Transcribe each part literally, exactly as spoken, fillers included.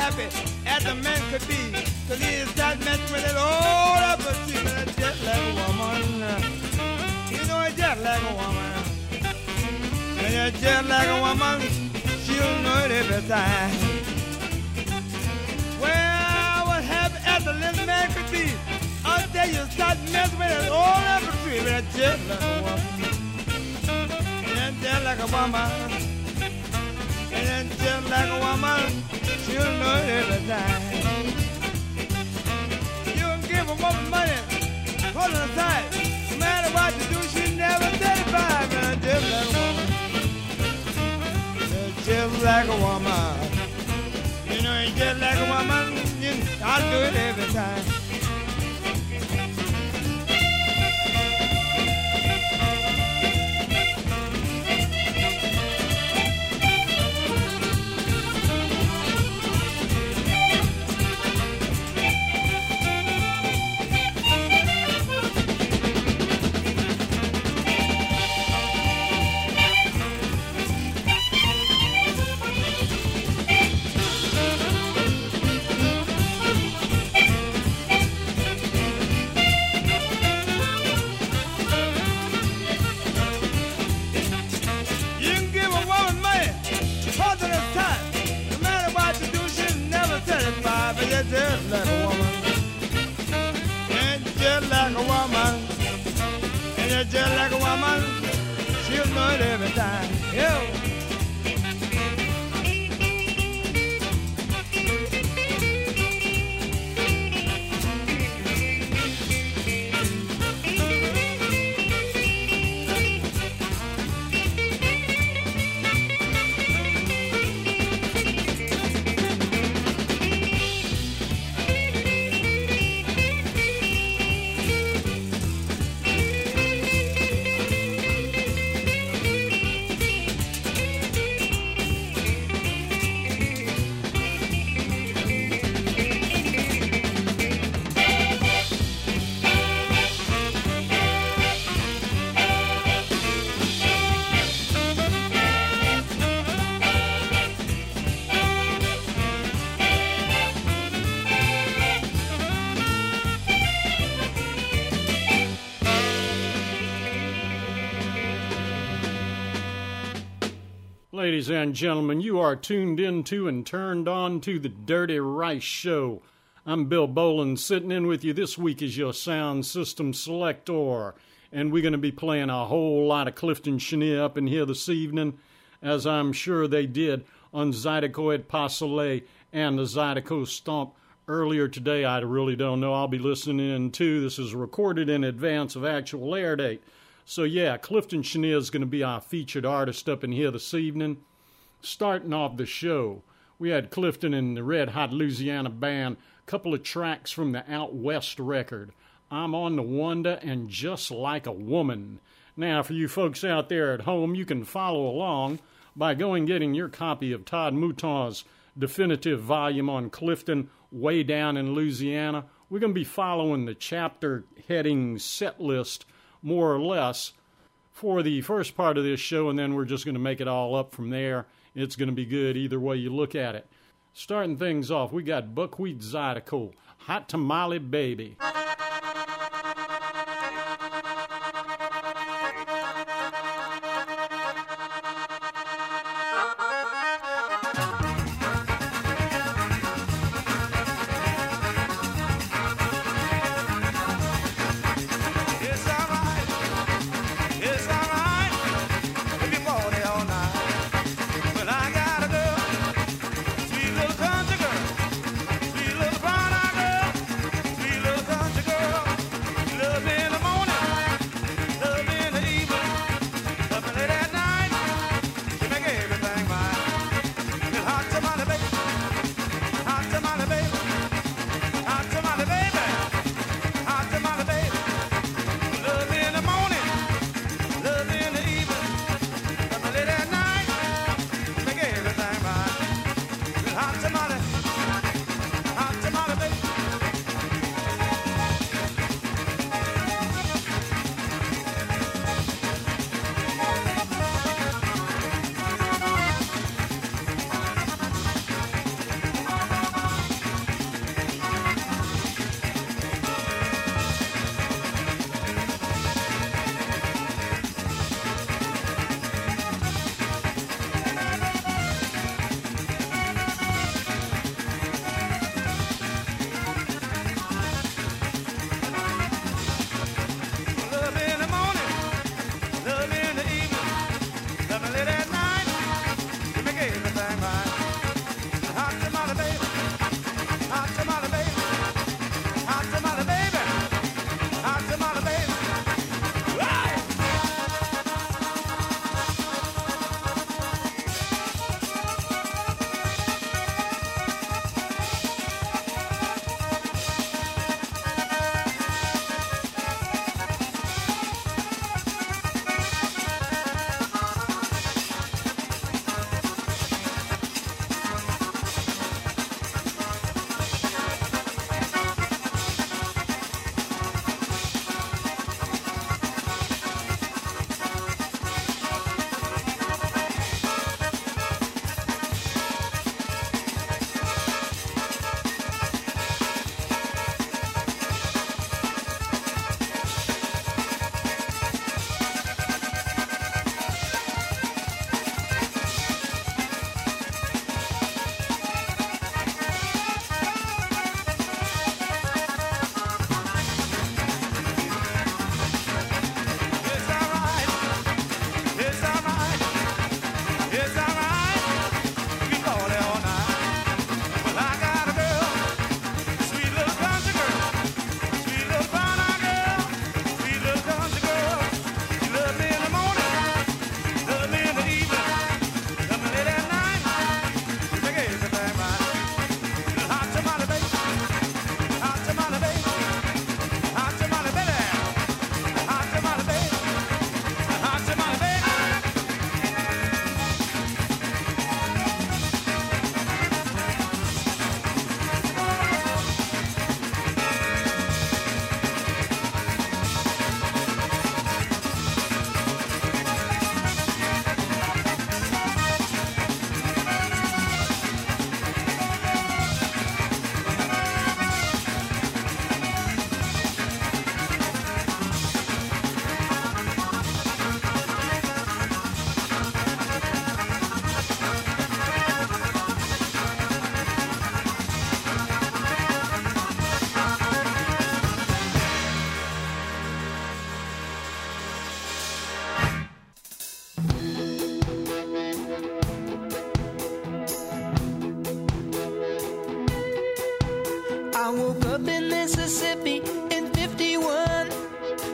happy as a man could be, cause he is that man with it all up a tree, but it's just like a woman. You know it's just like a woman. And it's just like a woman, she'll know it every time. Well, what happy as a little man could be, until you start messing with it all up a tree, but it's just like a woman. And it's just like a woman. And then just like a woman, she'll know it every time. You can give a woman money, hold her aside. No matter what you do, she never satisfied. And just like a woman, and just like a woman. You know, it's just like a woman, you know, I'll do it every time. Just like a woman, and just like a woman, and just like a woman, she'll know it every time. Yeah. Ladies and gentlemen, you are tuned into and turned on to the Dirty Rice Show. I'm Bill Boland, sitting in with you this week as your sound system selector. And we're going to be playing a whole lot of Clifton Chenier up in here this evening, as I'm sure they did on Zydeco et Pas Soleil and the Zydeco Stomp earlier today. I really don't know. I'll be listening in too. This is recorded in advance of actual air date. So yeah, Clifton Chenier is going to be our featured artist up in here this evening. Starting off the show, we had Clifton and the Red Hot Louisiana Band, a couple of tracks from the Out West record, I'm on the Wonder and Just Like a Woman. Now, for you folks out there at home, you can follow along by going getting your copy of Todd Mouton's definitive volume on Clifton way down in Louisiana. We're going to be following the chapter heading set list more or less for the first part of this show, and then we're just going to make it all up from there. It's going to be good either way you look at it. Starting things off, we got Buckwheat Zydeco, Hot Tamale Baby. Sweet little country girl, sweet little brown-eyed girl, sweet little country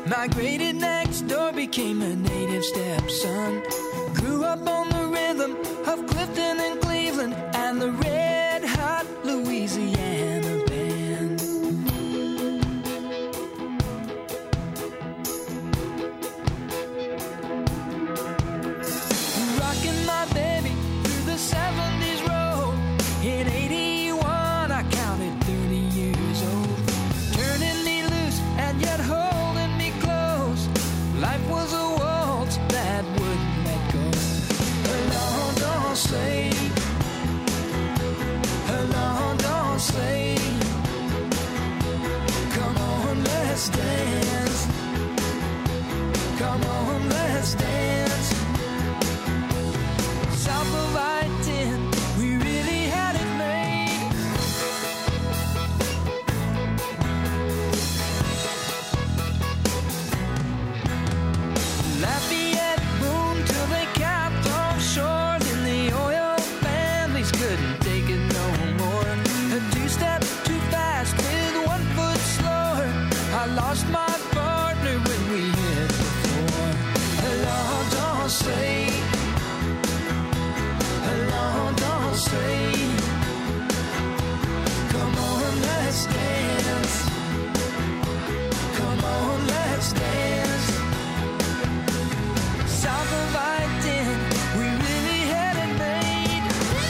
Migrated next door, became a native stepson. Grew up on the rhythm of Clifton and Cleveland and the red hot Louisiana band. Rocking my baby through the seventies road. In eighty-one I counted thirty years old. Turning me loose and yet holding me close. Life was a waltz that wouldn't let go. Alone, don't say. Alone, don't say. Come on, let's dance. Come on, let's dance. South of I ten, we really had it made. Lafayette boomed till they capped offshore. Then the oil families couldn't take it no more. A two-step too fast with one foot slower. I lost my partner when we hit the floor. Alone, don't say. Alone, don't say. Come on, let's dance. Come on, let's dance. South of I ten, we really had it made.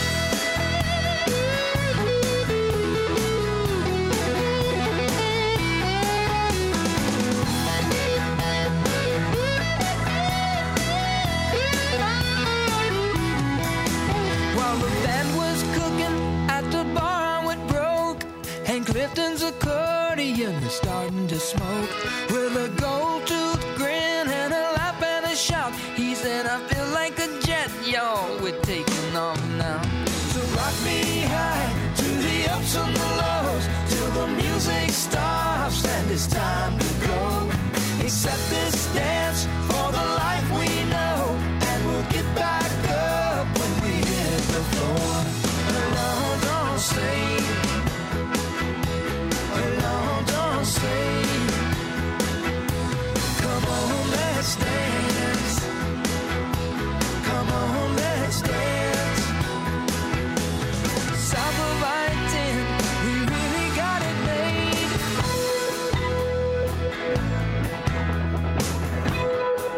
While the band was cooking at the bar, I went broke. And Clifton's accordion is starting to smoke. With a gold-toothed grin and a laugh and a shout, he said, I feel like a jet, y'all, we're taking off now. So rock me high to the ups and the lows, till the music stops and it's time to go. Accept this dance for the life we know, and we'll get back up when we hit the floor. Alone, don't say. Alone, don't say. Come on, let's dance. Come on, let's dance. South of I ten, we really got it made.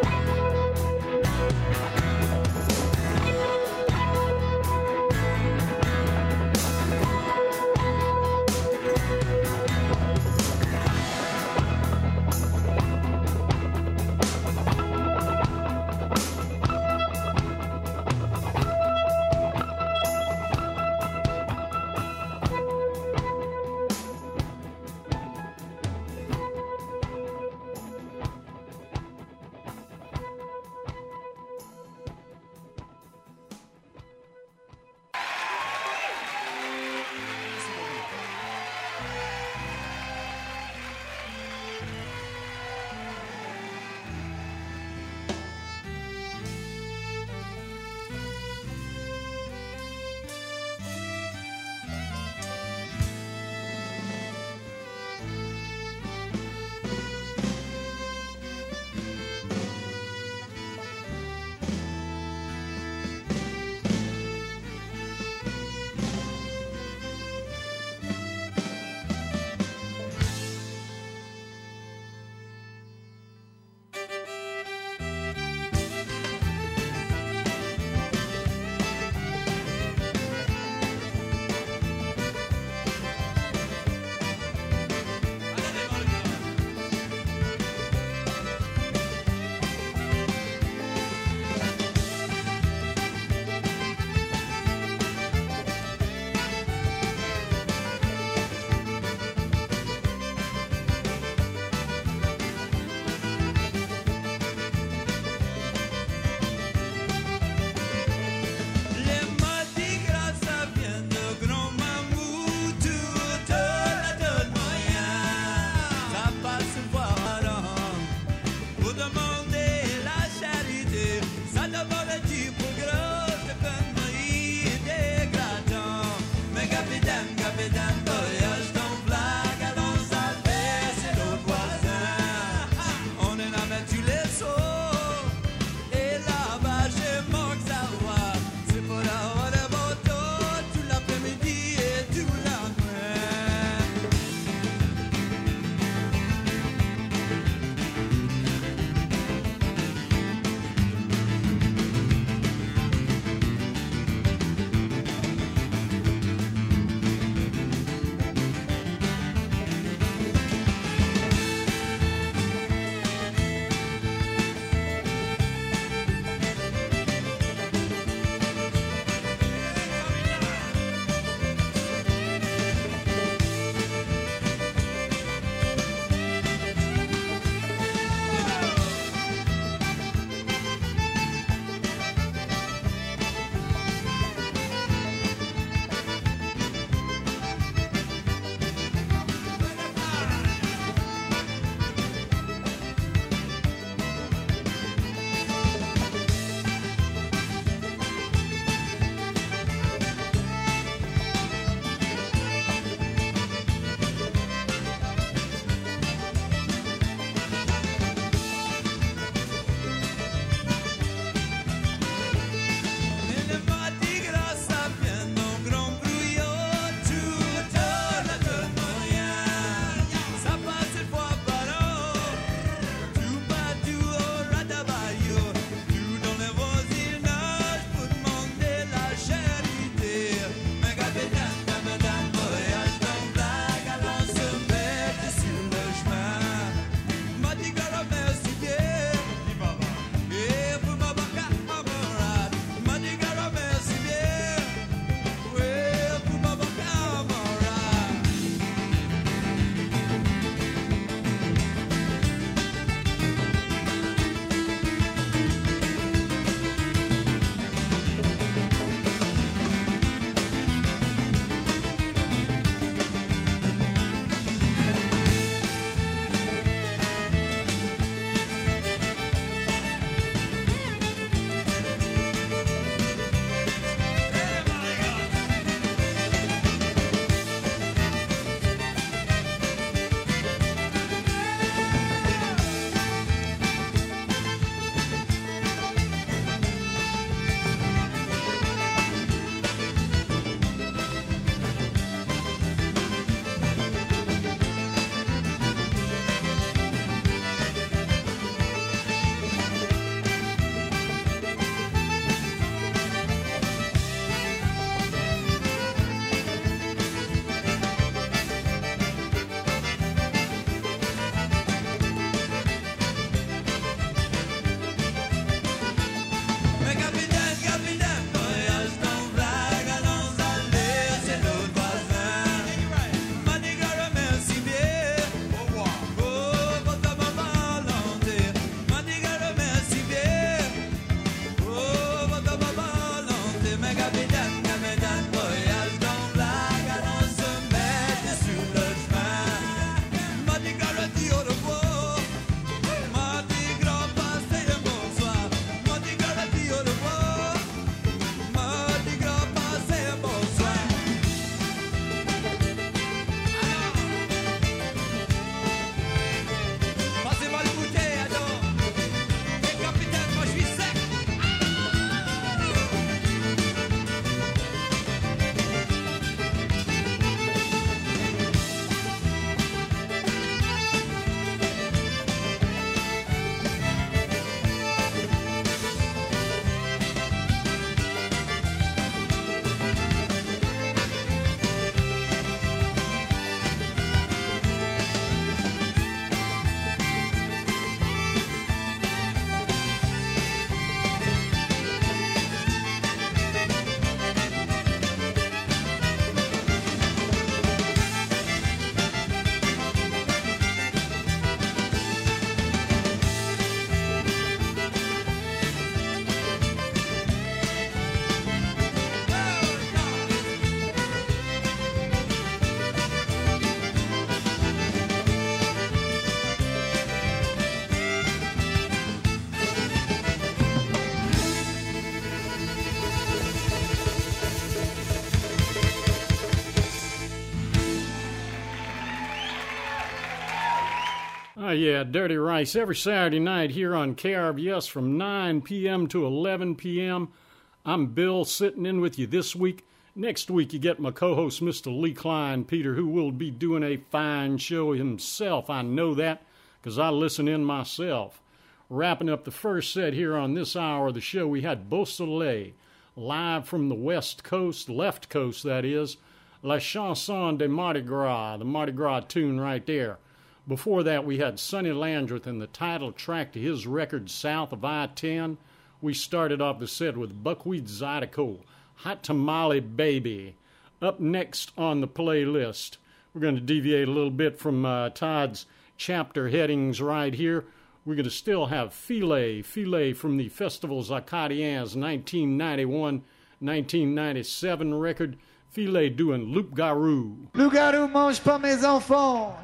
yeah, Dirty Rice every Saturday night here on K R V S from nine p.m. to eleven p.m. I'm Bill, sitting in with you this week. Next week you get my co-host, Mister Lee Klein Peter, who will be doing a fine show himself. I know that because I listen in myself. Wrapping up the first set here on this hour of the show, we had Beau Soleil, live from the West Coast, left coast that is, La Chanson de Mardi Gras, the Mardi Gras tune right there. Before that, we had Sonny Landreth and the title track to his record, South of I ten. We started off the set with Buckwheat Zydeco, Hot Tamale Baby. Up next on the playlist, we're going to deviate a little bit from uh, Todd's chapter headings right here. We're going to still have Filet, Filet from the Festivals Acadiens nineteen ninety-one nineteen ninety-seven record. Filet doing Loup Garou. Loup Garou mange pas mes enfants.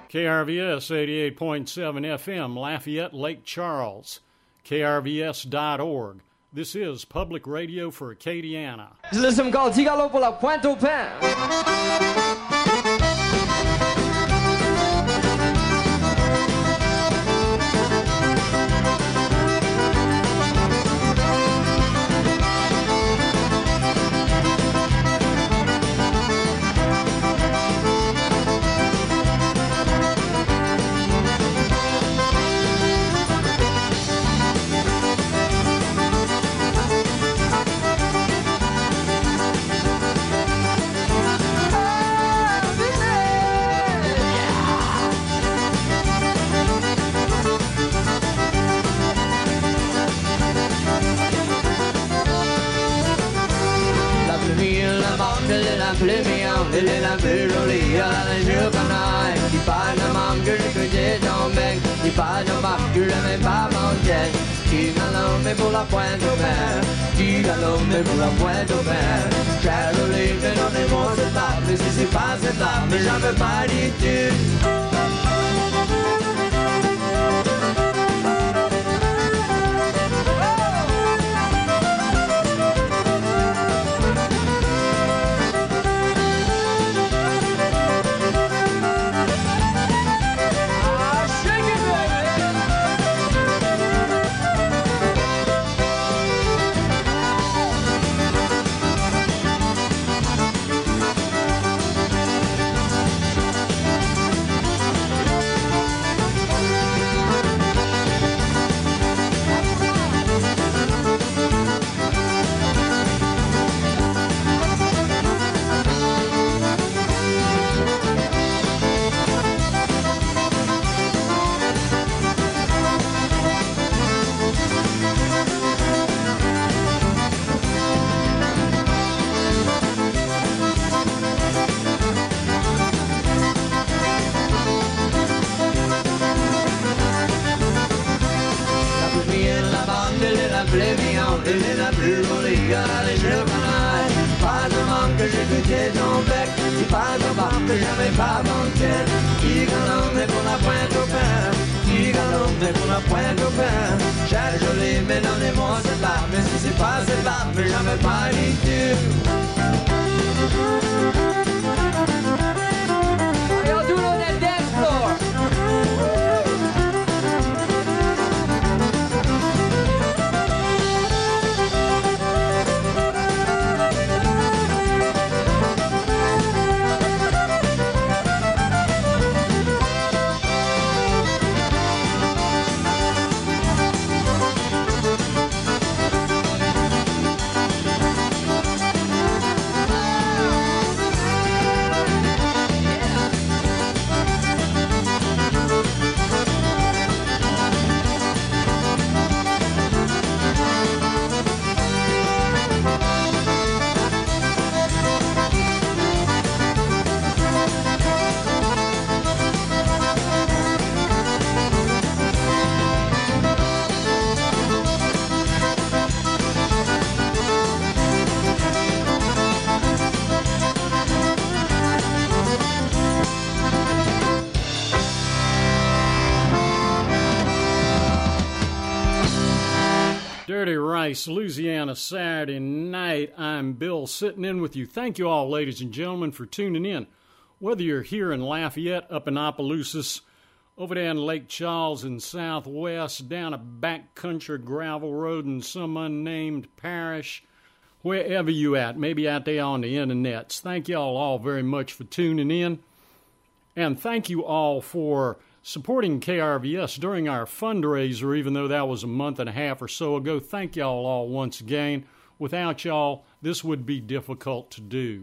K R V S eighty-eight point seven F M, Lafayette, Lake Charles, K R V S dot org. This is Public Radio for Acadiana. 这是什么高？提高了不了，Pointe-au-Pin。 appelez Mian, elle est la plus jolie à la jour qu'on a. Il parle de manque que j'ai dans le bec, il parle de marque que je n'aimais pas manger. Qui galon mais pour la pointe au père, qui galon mais pour la pointe au père. Très jolie mais non est bon c'est là, mais si c'est pas c'est là, mais j'en veux pas du tout. Louisiana, Saturday night. I'm Bill sitting in with you. Thank you all, ladies and gentlemen, for tuning in. Whether you're here in Lafayette, up in Opelousas, over there in Lake Charles in Southwest, down a backcountry gravel road in some unnamed parish, wherever you at, maybe out there on the internets. Thank you all, all very much for tuning in. And thank you all for supporting K R V S during our fundraiser, even though that was a month and a half or so ago. Thank y'all all once again. Without y'all, this would be difficult to do.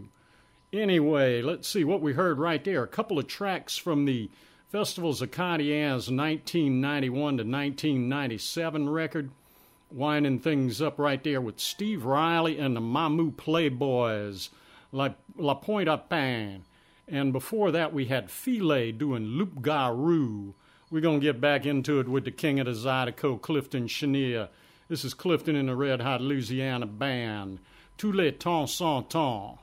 Anyway, let's see what we heard right there. A couple of tracks from the Festivals Acadiana's nineteen ninety-one to nineteen ninety-seven record. Winding things up right there with Steve Riley and the Mamou Playboys, La, La Pointe-au-Pin. And before that, we had Filet doing Loup Garou. We're going to get back into it with the king of the Zydeco, Clifton Chenier. This is Clifton and the Red Hot Louisiana Band. Tous les temps sont temps.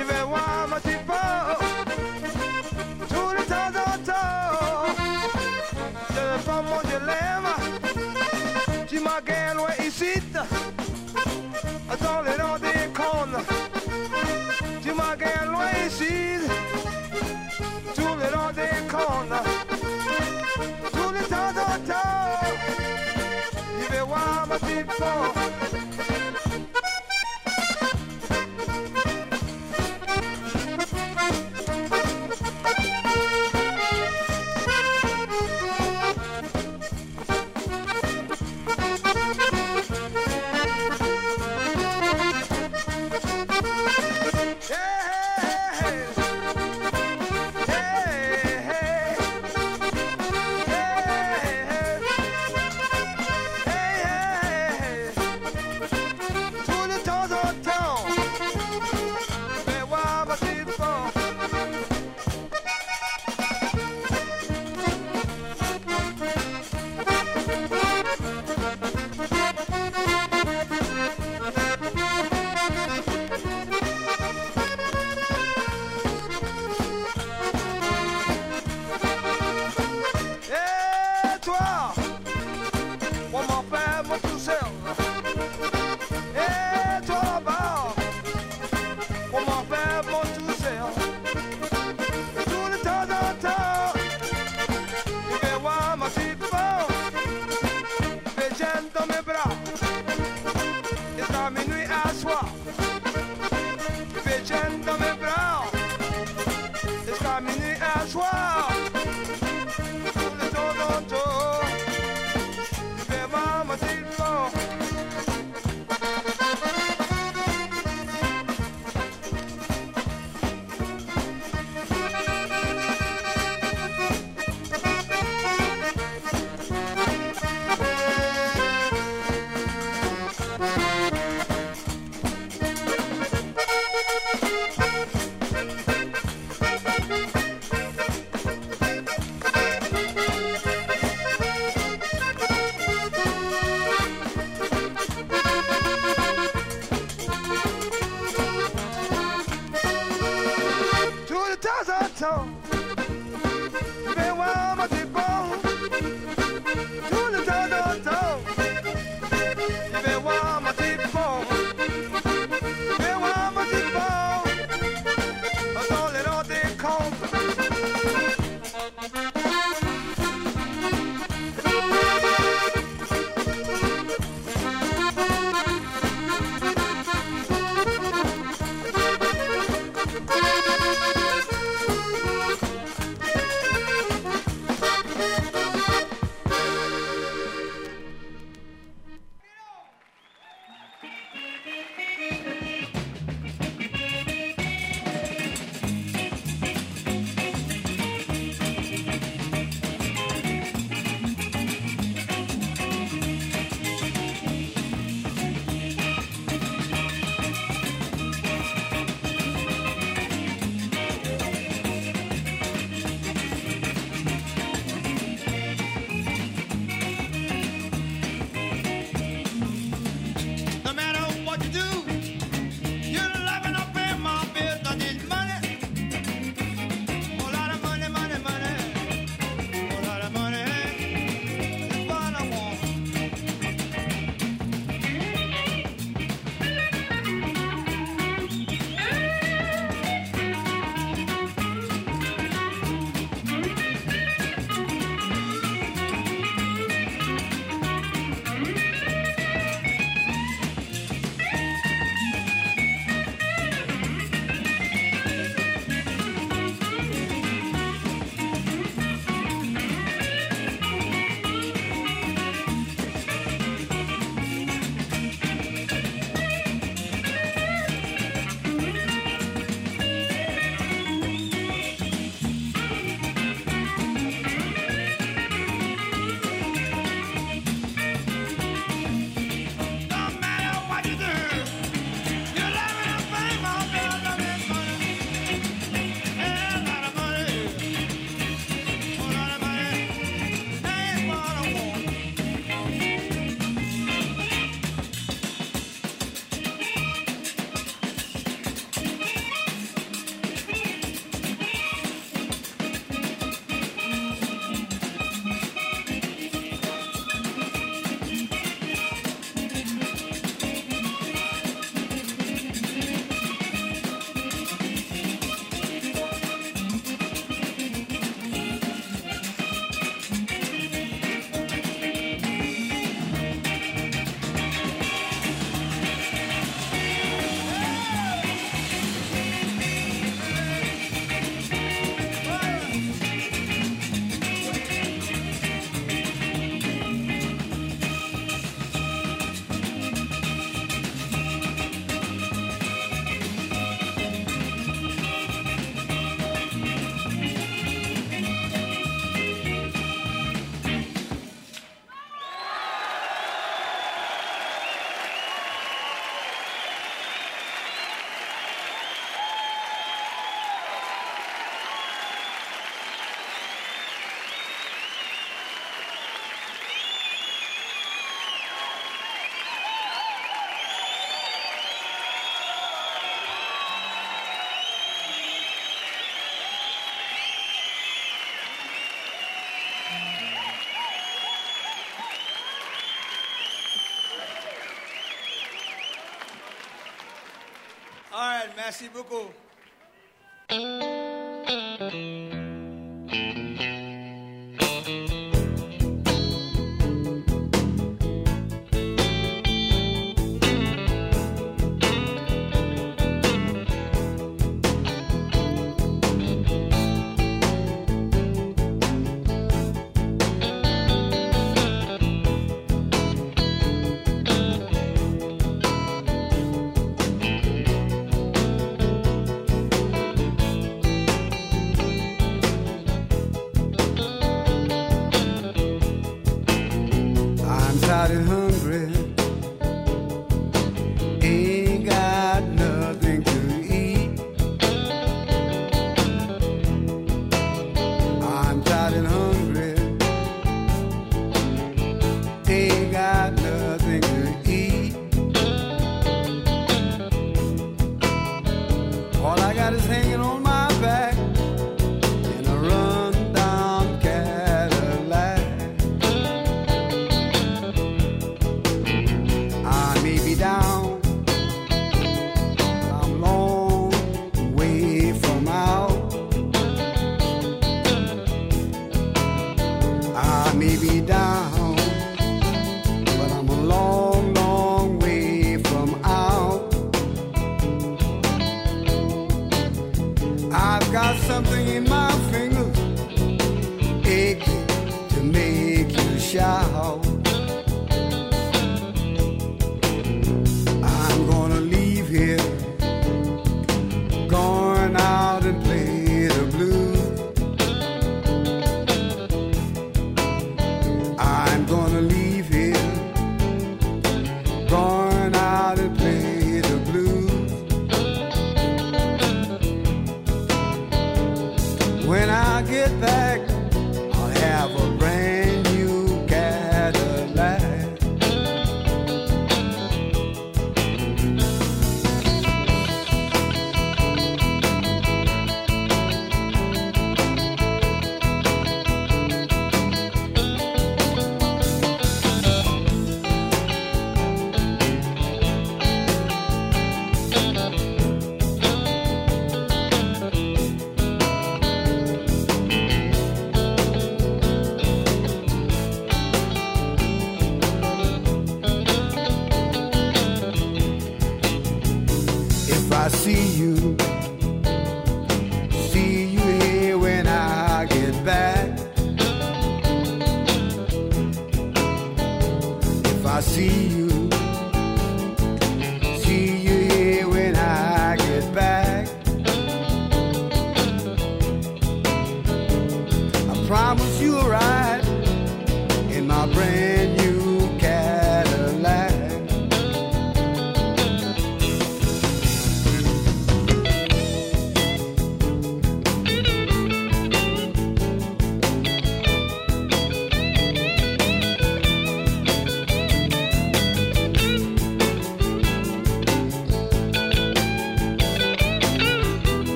Je vais voir ma petite femme tous les temps en temps. Je ne veux pas manger l'aime. Tu m'as gagné loin ici. Dans les rangs des cônes. Tu m'as gagné loin ici. Tous les rangs des cônes. Tous les temps en temps. Je vais voir ma petite femme. Merci beaucoup.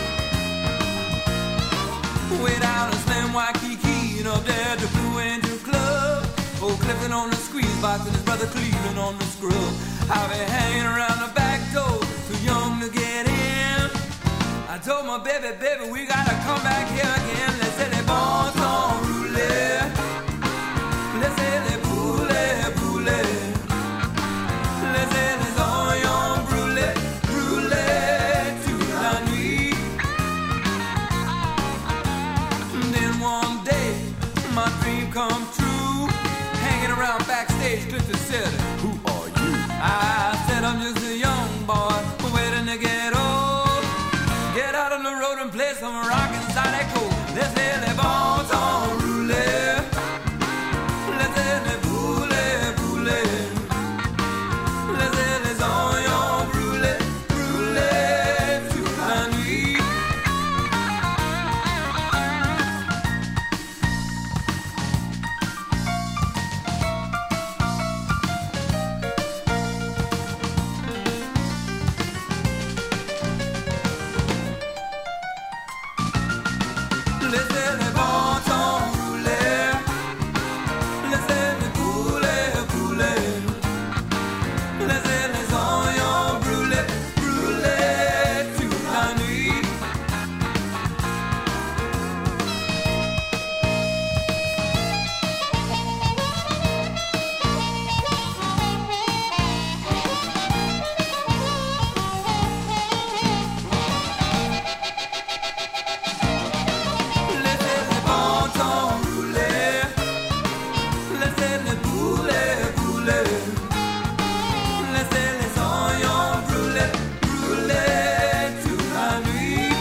Way down in Slim Waikiki, you know, there to blue and to Clifton on the squeeze box and his brother Cleveland on the scrub. I'll be hanging around the back door, too young to get in. I told my baby, baby, we gotta come back here again. Let's say les bons temps roulés. Let's say les boulets, boulets. Let's say les oignons brûlés, brûlés toute la nuit. And then one day, my dream come true. Hanging around backstage, Clifton said, who are you? I said, I'm just a young boy, waiting to get old. Get out on the road and play some rock inside that cold. Let's say les bons temps roulés. Let's say les boulets, boulets. Let's say les oignons brûlés, brûlés toute la nuit. Laissez les bons temps rouler. Laissez les boulets brûler. Laissez les oignons brûler, brûler toute la nuit. Laissez les bons temps rouler. Laissez les boulets brûler. Laissez les oignons brûler, brûler toute la nuit.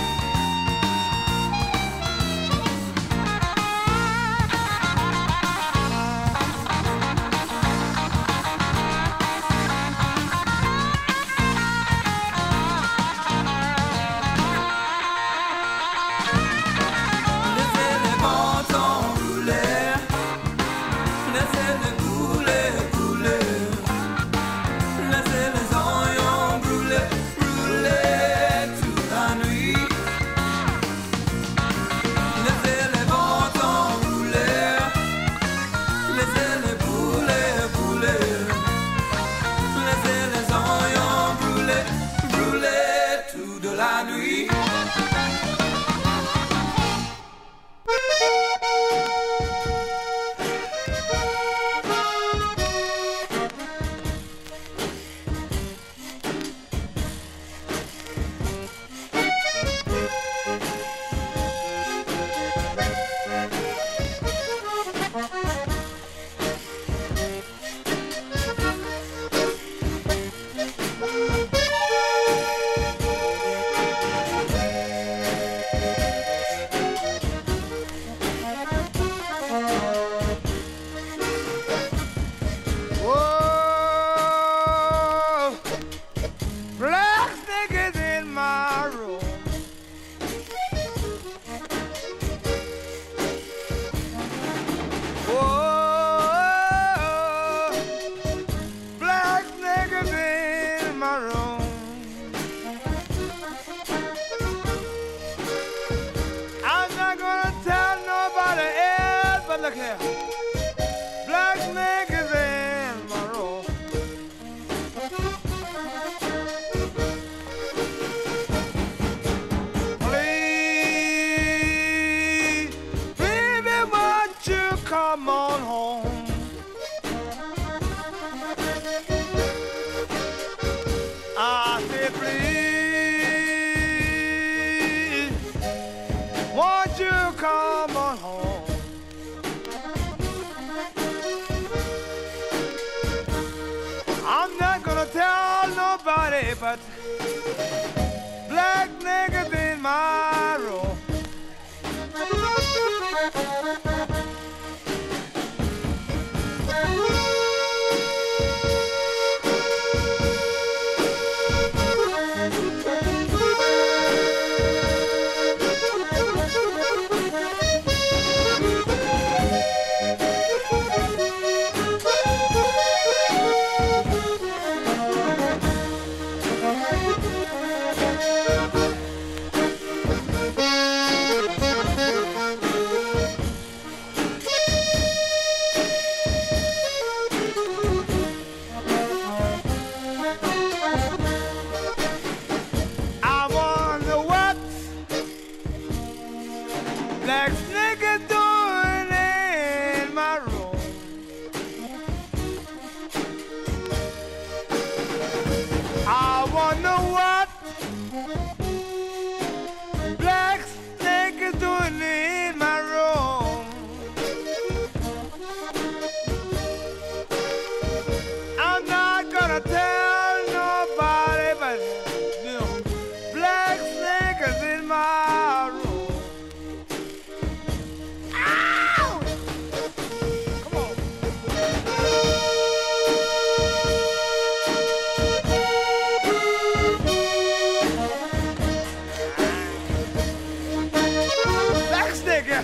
Laissez les bons temps rouler. Laissez les boulets brûler. Laissez les oignons brûler, brûler toute la nuit. Laissez les bons temps rouler. Laissez les boulets brûler. Laissez les oignons brûler, brûler toute la nuit. Whoa, black niggas in my room. Whoa, black niggas in my room. I'm not gonna tell nobody else, but look here. Black niggas in my room. Please, baby, won't you come on home? I said, please, won't you come on home? I'm not gonna tell nobody, but black niggas in my room. gonna tell nobody but them black sneakers in my room. Ow! Come on. Black sneaker.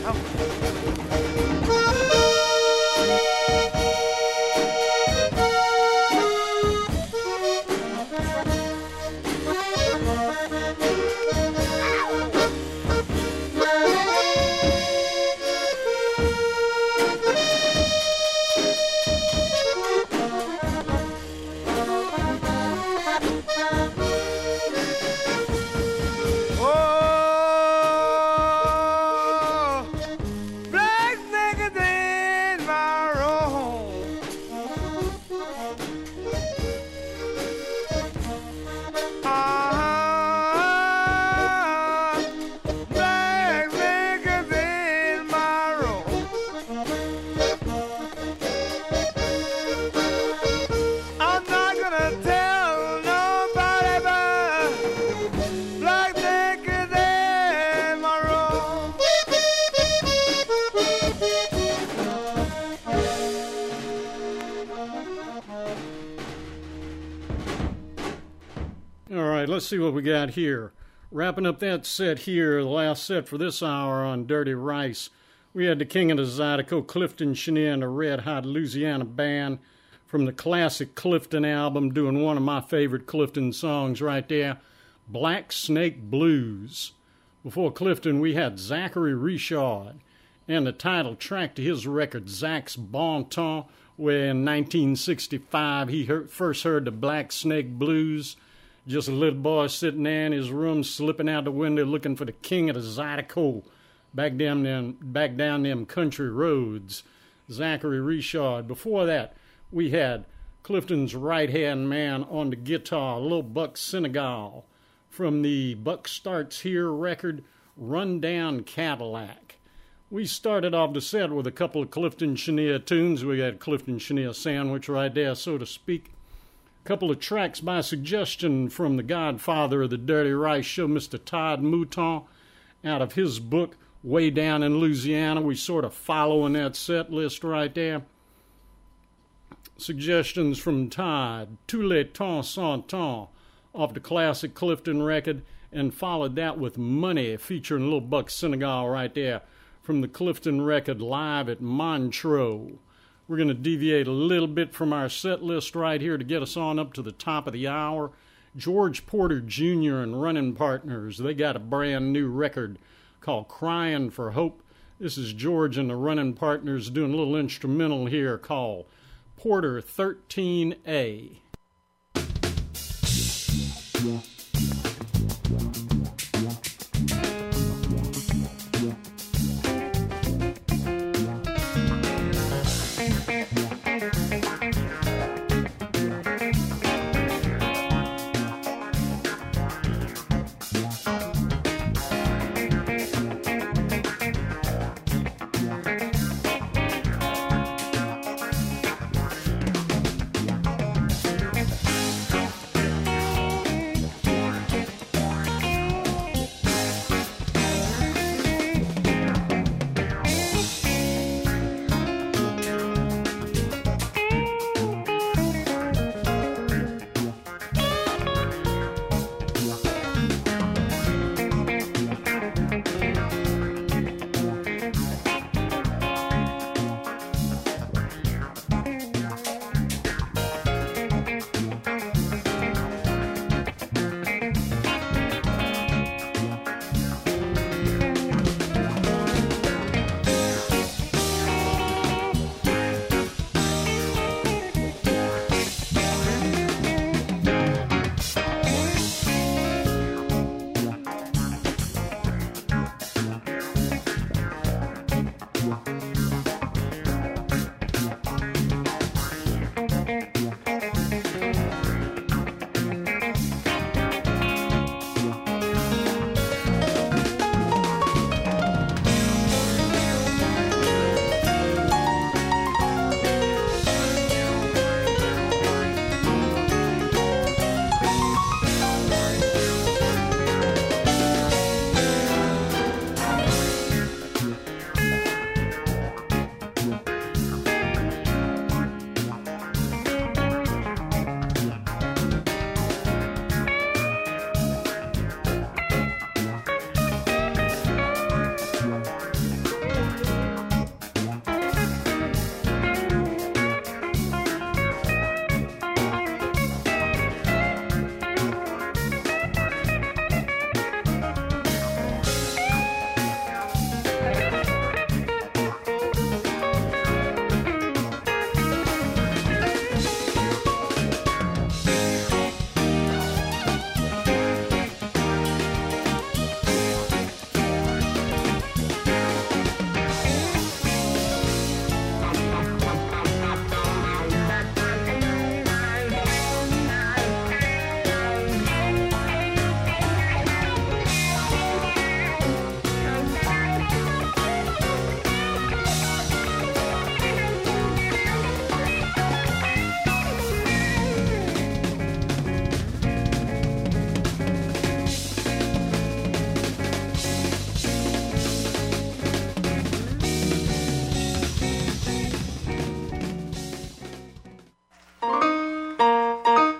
Let's see what we got here. Wrapping up that set here, the last set for this hour on Dirty Rice, we had the King of the Zydeco, Clifton Chenier and the Red Hot Louisiana Band from the classic Clifton album, doing one of my favorite Clifton songs right there, Black Snake Blues. Before Clifton, we had Zachary Richard and the title track to his record, Zach's Bon Temps, where in nineteen sixty-five he heard, first heard the Black Snake Blues. Just a little boy sitting there in his room, slipping out the window, looking for the King of the Zydeco, back down them, back down them country roads. Zachary Richard. Before that, we had Clifton's right-hand man on the guitar, Little Buck Senegal, from the Buck Starts Here record, Rundown Cadillac. We started off the set with a couple of Clifton Chenier tunes. We had Clifton Chenier sandwich right there, so to speak. Couple of tracks by suggestion from the godfather of the Dirty Rice Show, Mister Todd Mouton, out of his book, Way Down in Louisiana. We sort of following that set list right there. Suggestions from Todd, Tous les temps sans temps, off the classic Clifton record, and followed that with Money, featuring Little Buck Senegal right there, from the Clifton record, Live at Montreux. We're going to deviate a little bit from our set list right here to get us on up to the top of the hour. George Porter Junior and Running Partners, they got a brand new record called Crying for Hope. This is George and the Running Partners doing a little instrumental here called Porter thirteen A.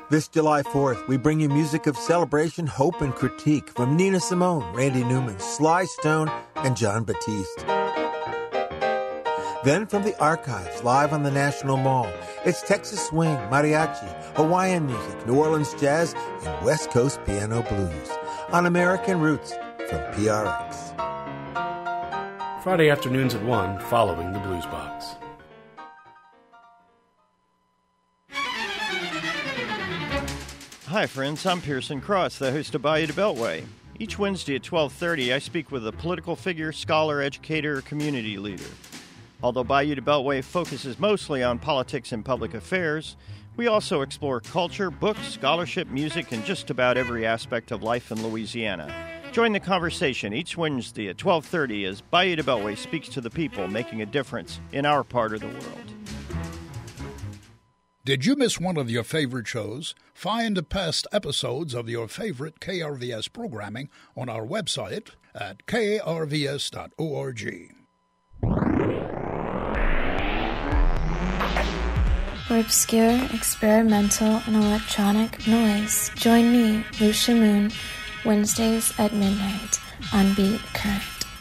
This July fourth, we bring you music of celebration, hope, and critique from Nina Simone, Randy Newman, Sly Stone, and John Batiste. Then from the archives, live on the National Mall, it's Texas swing, mariachi, Hawaiian music, New Orleans jazz, and West Coast piano blues on American Roots from P R X. Friday afternoons at one, following the Blues Box. Hi friends, I'm Pearson Cross, the host of Bayou to Beltway. Each Wednesday at twelve thirty, I speak with a political figure, scholar, educator, or community leader. Although Bayou to Beltway focuses mostly on politics and public affairs, we also explore culture, books, scholarship, music, and just about every aspect of life in Louisiana. Join the conversation each Wednesday at twelve thirty as Bayou to Beltway speaks to the people making a difference in our part of the world. Did you miss one of your favorite shows? Find past episodes of your favorite K R V S programming on our website at k r v s dot org. For obscure, experimental, and electronic noise, join me, Lucia Moon, Wednesdays at midnight on Beat Current.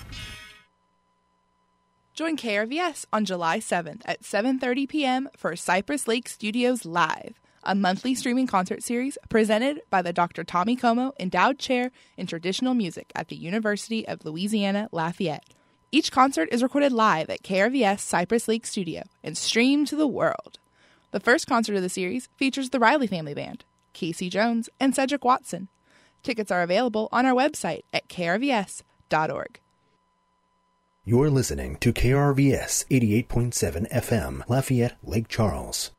Join K R V S on July seventh at seven thirty p.m. for Cypress Lake Studios Live, a monthly streaming concert series presented by the Doctor Tommy Como Endowed Chair in Traditional Music at the University of Louisiana Lafayette. Each concert is recorded live at K R V S Cypress Lake Studio and streamed to the world. The first concert of the series features the Riley Family Band, Casey Jones, and Cedric Watson. Tickets are available on our website at k r v s dot org. You're listening to K R V S eighty-eight point seven F M, Lafayette, Lake Charles.